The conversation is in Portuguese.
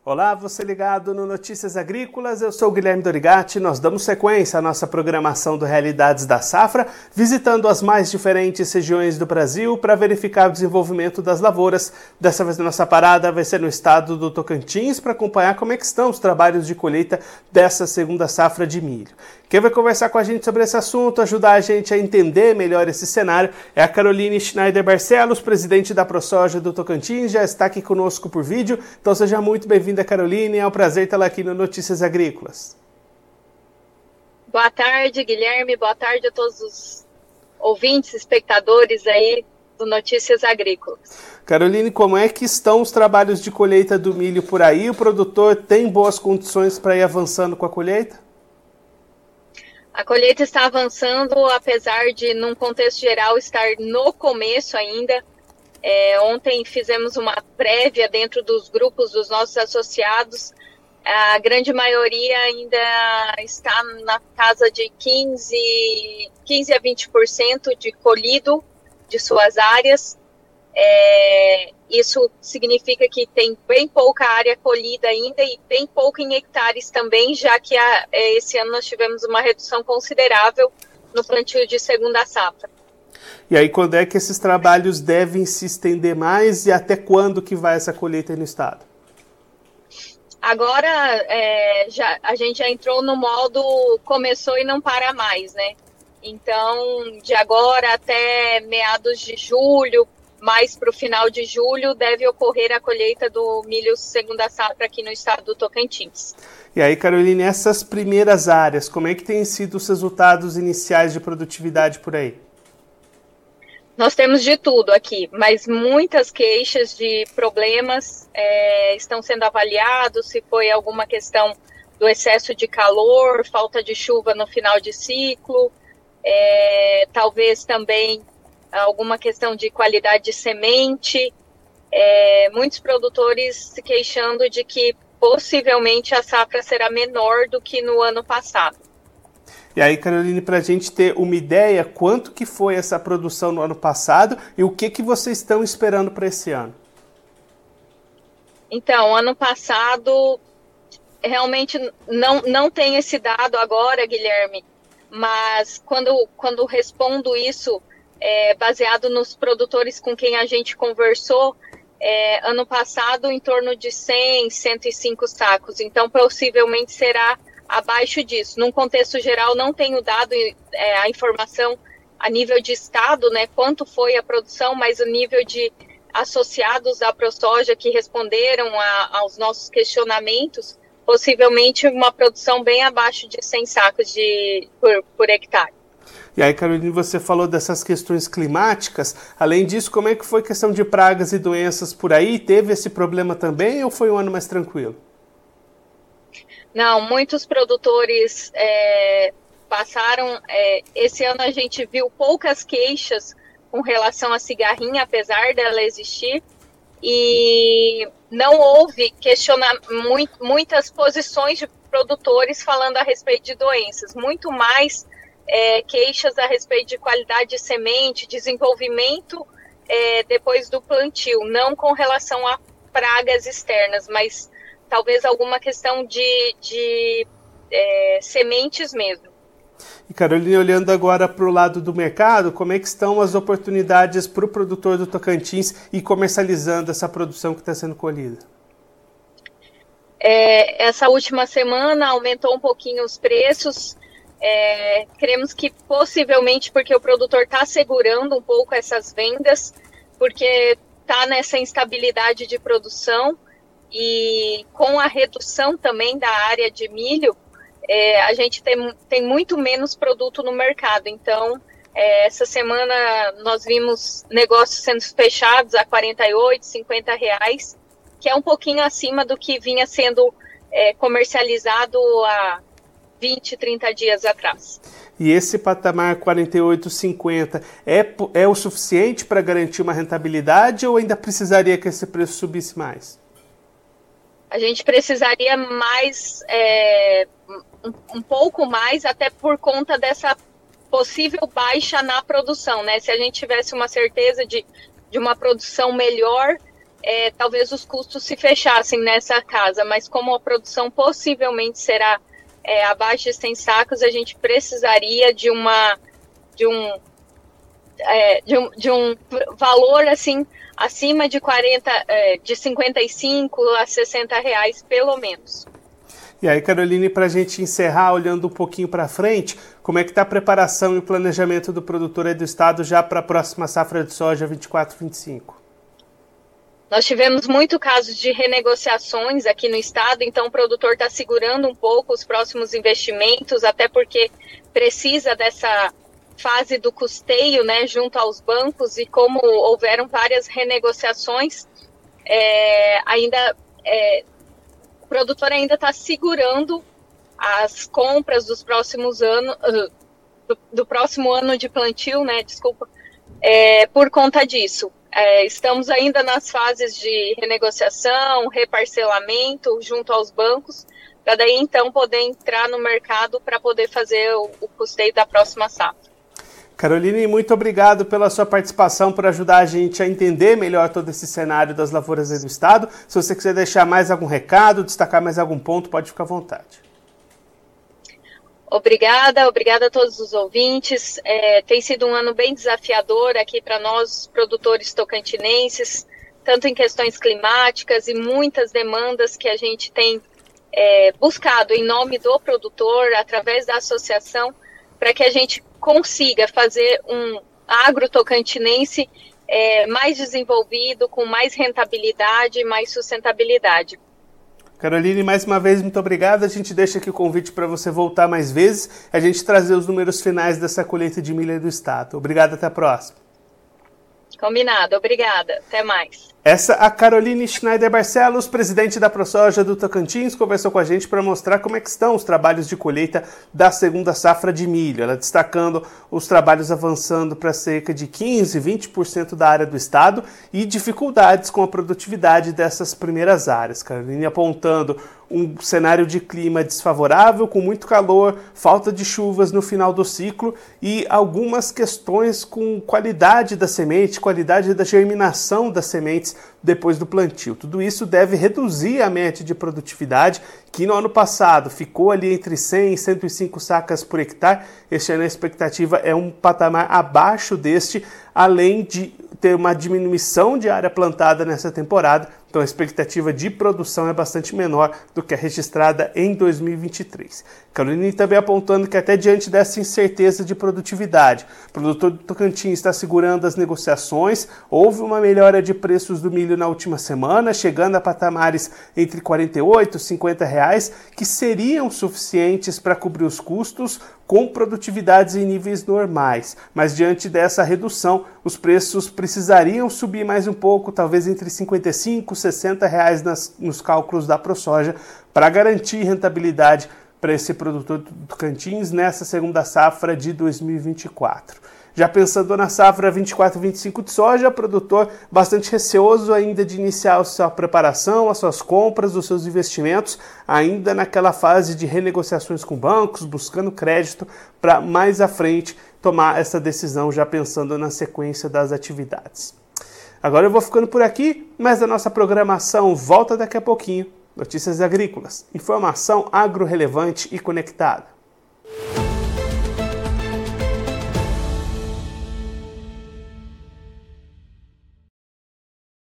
Olá, você ligado no Notícias Agrícolas, eu sou o Guilherme Dorigatti. Nós damos sequência à nossa programação do Realidades da Safra, visitando as mais diferentes regiões do Brasil para verificar o desenvolvimento das lavouras. Dessa vez a nossa parada vai ser no estado do Tocantins para acompanhar como é que estão os trabalhos de colheita dessa segunda safra de milho. Quem vai conversar com a gente sobre esse assunto, ajudar a gente a entender melhor esse cenário, é a Caroline Schneider Barcelos, presidente da ProSoja do Tocantins, já está aqui conosco por vídeo. Então seja muito bem-vinda, Caroline, é um prazer tê-la aqui no Notícias Agrícolas. Boa tarde, Guilherme, boa tarde a todos os ouvintes, espectadores aí do Notícias Agrícolas. Caroline, como é que estão os trabalhos de colheita do milho por aí? O produtor tem boas condições para ir avançando com a colheita? A colheita está avançando, apesar de, num contexto geral, estar no começo ainda. Ontem fizemos uma prévia dentro dos grupos dos nossos associados. A grande maioria ainda está na casa de 15 a 20% de colhido de suas áreas. Isso significa que tem bem pouca área colhida ainda e bem pouco em hectares também, já que esse ano nós tivemos uma redução considerável no plantio de segunda safra. E aí, quando é que esses trabalhos devem se estender mais e até quando que vai essa colheita aí no estado? Agora, a gente já entrou no modo começou e não para mais, né? Então, de agora até meados de julho, mais para o final de julho, deve ocorrer a colheita do milho segunda safra aqui no estado do Tocantins. E aí, Caroline, essas primeiras áreas, como é que têm sido os resultados iniciais de produtividade por aí? Nós temos de tudo aqui, mas muitas queixas de problemas estão sendo avaliados, se foi alguma questão do excesso de calor, falta de chuva no final de ciclo, talvez também alguma questão de qualidade de semente, muitos produtores se queixando de que possivelmente a safra será menor do que no ano passado. E aí, Caroline, para a gente ter uma ideia, quanto que foi essa produção no ano passado e o que vocês estão esperando para esse ano? Então, ano passado, realmente não tem esse dado agora, Guilherme, mas quando respondo isso, baseado nos produtores com quem a gente conversou, ano passado em torno de 100, 105 sacos, então possivelmente será abaixo disso. Num contexto geral, não tenho dado a informação a nível de estado, né, quanto foi a produção, mas o nível de associados da ProSoja que responderam aos nossos questionamentos, possivelmente uma produção bem abaixo de 100 sacos por hectare. E aí, Caroline, você falou dessas questões climáticas. Além disso, como é que foi a questão de pragas e doenças por aí? Teve esse problema também ou foi um ano mais tranquilo? Não, muitos produtores passaram. Esse ano a gente viu poucas queixas com relação à cigarrinha, apesar dela existir, e não houve muitas posições de produtores falando a respeito de doenças, muito mais queixas a respeito de qualidade de semente, desenvolvimento depois do plantio, não com relação a pragas externas, mas talvez alguma questão de sementes mesmo. E Caroline, olhando agora para o lado do mercado, como é que estão as oportunidades para o produtor do Tocantins e comercializando essa produção que está sendo colhida? Essa última semana aumentou um pouquinho os preços. Cremos que possivelmente porque o produtor está segurando um pouco essas vendas, porque está nessa instabilidade de produção. E com a redução também da área de milho, a gente tem muito menos produto no mercado. Então, essa semana nós vimos negócios sendo fechados a R$48, R$50, que é um pouquinho acima do que vinha sendo comercializado há 20, 30 dias atrás. E esse patamar 48, 50 é o suficiente para garantir uma rentabilidade ou ainda precisaria que esse preço subisse mais? A gente precisaria mais, um pouco mais, até por conta dessa possível baixa na produção, né? Se a gente tivesse uma certeza de uma produção melhor, talvez os custos se fechassem nessa casa, mas como a produção possivelmente será abaixo de 100 sacos, a gente precisaria de um valor assim acima de 55 a 60 reais pelo menos. E aí, Caroline, para a gente encerrar, olhando um pouquinho para frente, como é que está a preparação e o planejamento do produtor aí do estado já para a próxima safra de soja 24-25? Nós tivemos muito casos de renegociações aqui no estado, então o produtor está segurando um pouco os próximos investimentos, até porque precisa dessa fase do custeio, né, junto aos bancos, e como houveram várias renegociações, o produtor ainda está segurando as compras dos próximos anos, do próximo ano de plantio, né, por conta disso. Estamos ainda nas fases de renegociação, reparcelamento junto aos bancos, para daí então poder entrar no mercado para poder fazer o custeio da próxima safra. Caroline, muito obrigado pela sua participação, por ajudar a gente a entender melhor todo esse cenário das lavouras aí do estado. Se você quiser deixar mais algum recado, destacar mais algum ponto, pode ficar à vontade. Obrigada a todos os ouvintes. Tem sido um ano bem desafiador aqui para nós, produtores tocantinenses, tanto em questões climáticas e muitas demandas que a gente tem buscado em nome do produtor, através da associação, para que a gente consiga fazer um agro tocantinense mais desenvolvido, com mais rentabilidade e mais sustentabilidade. Caroline, mais uma vez, muito obrigado. A gente deixa aqui o convite para você voltar mais vezes, a gente trazer os números finais dessa colheita de milho do estado. Obrigado, até a próxima. Combinado, obrigada. Até mais. Essa a Caroline Schneider Barcelos, presidente da ProSoja do Tocantins, conversou com a gente para mostrar como é que estão os trabalhos de colheita da segunda safra de milho. Ela destacando os trabalhos avançando para cerca de 15, 20% da área do estado e dificuldades com a produtividade dessas primeiras áreas. Caroline apontando um cenário de clima desfavorável, com muito calor, falta de chuvas no final do ciclo e algumas questões com qualidade da semente, qualidade da germinação das sementes depois do plantio. Tudo isso deve reduzir a média de produtividade, que no ano passado ficou ali entre 100 e 105 sacas por hectare. Este ano a expectativa é um patamar abaixo deste, além de ter uma diminuição de área plantada nessa temporada, então a expectativa de produção é bastante menor do que a registrada em 2023. Caroline também apontando que até diante dessa incerteza de produtividade, o produtor do Tocantins está segurando as negociações, houve uma melhora de preços do milho na última semana, chegando a patamares entre R$ 48 e R$ 50, que seriam suficientes para cobrir os custos com produtividades em níveis normais, mas diante dessa redução, os preços precisariam subir mais um pouco, talvez entre R$ 55 e R$ 60 nos cálculos da ProSoja, para garantir rentabilidade para esse produtor do Tocantins nessa segunda safra de 2024. Já pensando na safra 24-25 de soja, produtor bastante receoso ainda de iniciar a sua preparação, as suas compras, os seus investimentos, ainda naquela fase de renegociações com bancos, buscando crédito para mais à frente tomar essa decisão, já pensando na sequência das atividades. Agora eu vou ficando por aqui, mas a nossa programação volta daqui a pouquinho. Notícias agrícolas, informação agro relevante e conectada.